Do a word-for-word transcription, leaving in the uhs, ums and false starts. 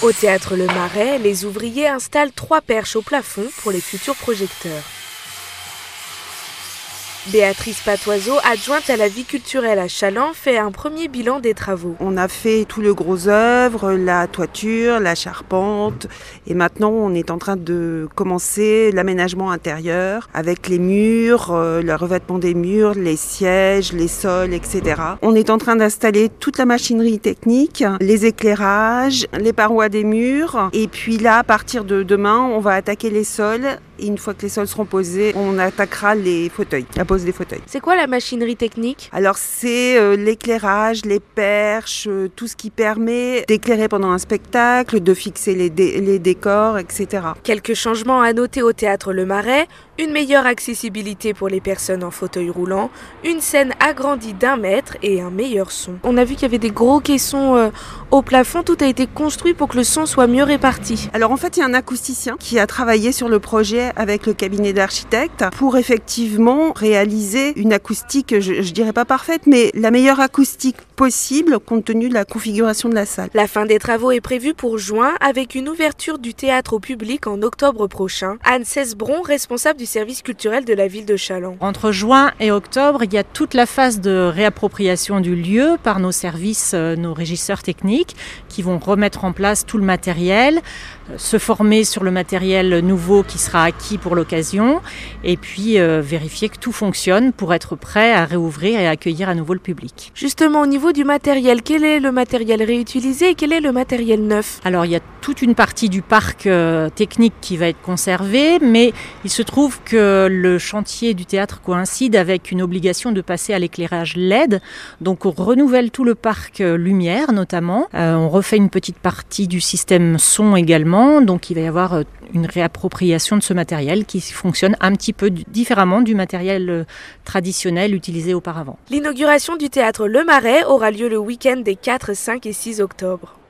Au théâtre Le Marais, les ouvriers installent trois perches au plafond pour les futurs projecteurs. Béatrice Patoiseau, adjointe à la vie culturelle à Challans, fait un premier bilan des travaux. On a fait tout le gros œuvre, la toiture, la charpente et maintenant on est en train de commencer l'aménagement intérieur avec les murs, euh, le revêtement des murs, les sièges, les sols, et cetera. On est en train d'installer toute la machinerie technique, les éclairages, les parois des murs et puis là à partir de demain on va attaquer les sols. Et une fois que les sols seront posés, on attaquera les fauteuils, la pose des fauteuils. C'est quoi la machinerie technique ? Alors c'est euh, l'éclairage, les perches, euh, tout ce qui permet d'éclairer pendant un spectacle, de fixer les, dé- les décors, et cetera. Quelques changements à noter au théâtre Le Marais, une meilleure accessibilité pour les personnes en fauteuil roulant, une scène agrandie d'un mètre et un meilleur son. On a vu qu'il y avait des gros caissons euh, au plafond, tout a été construit pour que le son soit mieux réparti. Alors en fait il y a un acousticien qui a travaillé sur le projet avec le cabinet d'architectes pour effectivement réaliser une acoustique, je, je dirais pas parfaite, mais la meilleure acoustique possible compte tenu de la configuration de la salle. La fin des travaux est prévue pour juin avec une ouverture du théâtre au public en octobre prochain. Anne Cesbron, responsable du service culturel de la ville de Challans. Entre juin et octobre, il y a toute la phase de réappropriation du lieu par nos services, nos régisseurs techniques qui vont remettre en place tout le matériel, se former sur le matériel nouveau qui sera acquis pour l'occasion et puis euh, vérifier que tout fonctionne pour être prêt à réouvrir et à accueillir à nouveau le public. Justement, au niveau du matériel, quel est le matériel réutilisé et quel est le matériel neuf ? Alors, il y a toute une partie du parc euh, technique qui va être conservée, mais il se trouve que le chantier du théâtre coïncide avec une obligation de passer à l'éclairage L E D. Donc, on renouvelle tout le parc euh, lumière notamment. Euh, on refait une petite partie du système son également. Donc, il va y avoir euh, une réappropriation de ce matériel qui fonctionne un petit peu différemment du matériel traditionnel utilisé auparavant. L'inauguration du théâtre Le Marais aura lieu le week-end des quatre, cinq et six octobre.